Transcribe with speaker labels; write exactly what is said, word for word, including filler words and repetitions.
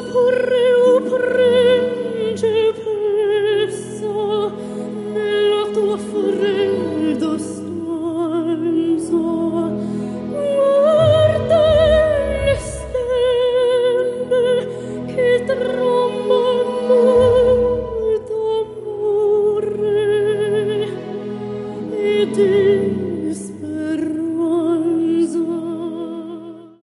Speaker 1: porre o principessa nella tua fredda stanza. Guarda le stelle che tromano d'amore ed